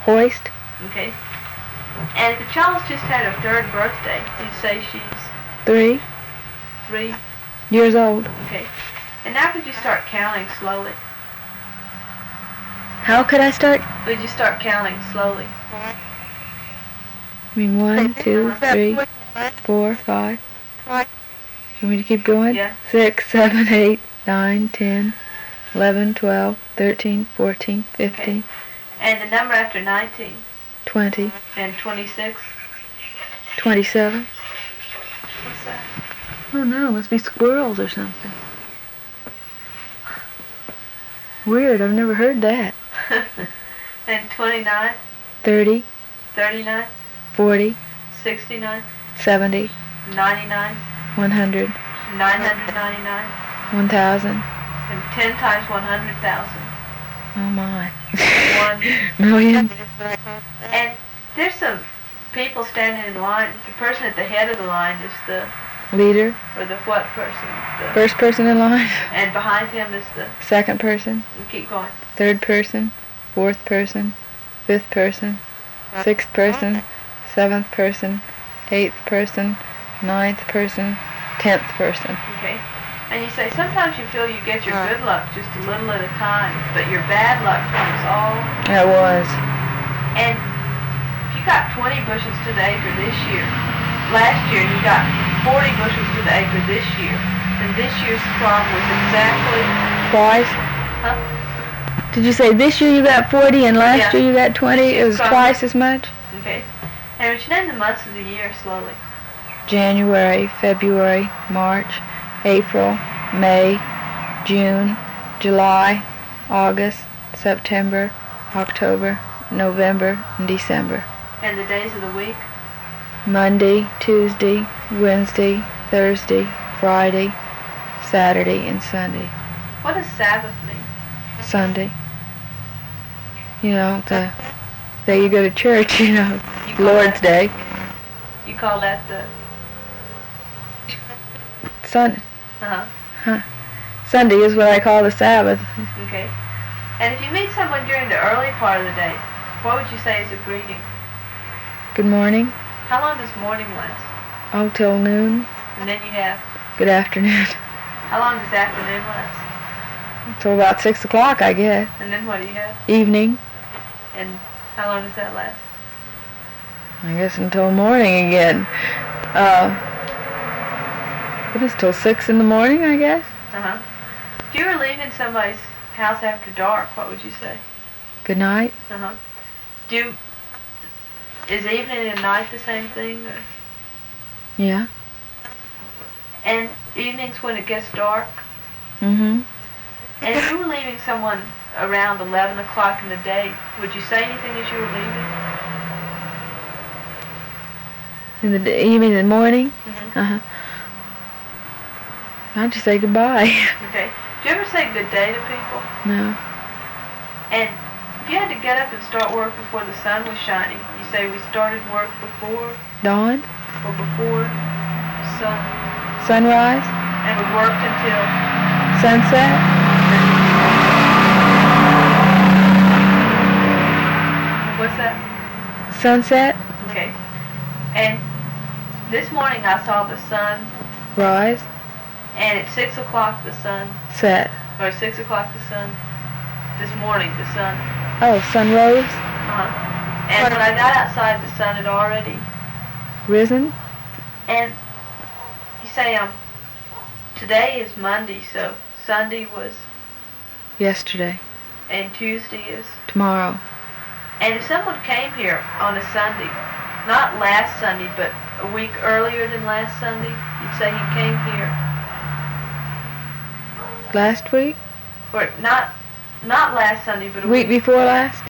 Hoist. Okay. And if the child's just had her 3rd birthday, you'd say she's 3 years old. Okay. And now could you start counting slowly? How could I start? Would you start counting slowly? I mean 1, 2, 3, 4, 5. You want me to keep going? Yeah. 6, 7, 8, 9, 10, 11, 12, 13, 14, 15. Okay. And the number after 19? 20. And 26? 27. What's that? Oh no, must be squirrels or something. Weird, I've never heard that. And 29? 30, 39? 40, 69? 70, 99? 100, 999? 1,000. And 10 times 100,000. Oh my. 1 million. And there's some people standing in line. The person at the head of the line is the Leader. or the what person? The, First person in line. and behind him is the. Second person. You keep going. Third person. Fourth person. Fifth person. Sixth person. Seventh person. Eighth person. Ninth person. 10th person. Okay. And you say sometimes you feel you get your good luck just a little at a time, but your bad luck comes all. That was. And if you got 20 bushels to the acre this year, last year you got 40 bushels to the acre this year, and this year's crop was exactly. Twice? Huh? Did you say this year you got 40 and last Yeah. year you got 20? It was twice as much? Okay. And would you name the months of the year slowly? January, February, March, April, May, June, July, August, September, October, November, and December. And the days of the week? Monday, Tuesday, Wednesday, Thursday, Friday, Saturday, and Sunday. What does Sabbath mean? Sunday. You know, the day you go to church, you know, You call Lord's that- Day. You call that the. Sunday is what I call the Sabbath. Okay. And if you meet someone during the early part of the day, what would you say is a greeting? Good morning. How long does morning last? Oh, till noon. And then you have. Good afternoon. How long does afternoon last? Till about 6 o'clock, I guess. And then what do you have? Evening. And how long does that last? I guess until morning again. It is till 6 in the morning, I guess. Uh-huh. If you were leaving somebody's house after dark, what would you say? Good night. Uh-huh. Is evening and night the same thing? Or? Yeah. And evenings when it gets dark? Mm-hmm. And if you were leaving someone around 11 o'clock in the day, would you say anything as you were leaving? You mean in the morning? Mm-hmm. Uh-huh. I'd just say goodbye. Okay. Do you ever say good day to people? No. And if you had to get up and start work before the sun was shining, you say we started work before Dawn? or before sun, Sunrise? and we worked until. Sunset? What's that? Sunset? Okay. And this morning I saw the sun, Rise? and at 6 o'clock the sun, Set. or 6 o'clock the sun, this morning the sun. Oh, sun rose? And when I got outside, the sun had already. Risen? And you say, today is Monday, so Sunday was, Yesterday. and Tuesday is. Tomorrow. And if someone came here on a Sunday, not last Sunday, but a week earlier than last Sunday, you'd say he came here. Last week? Or not last Sunday, but a Week before last?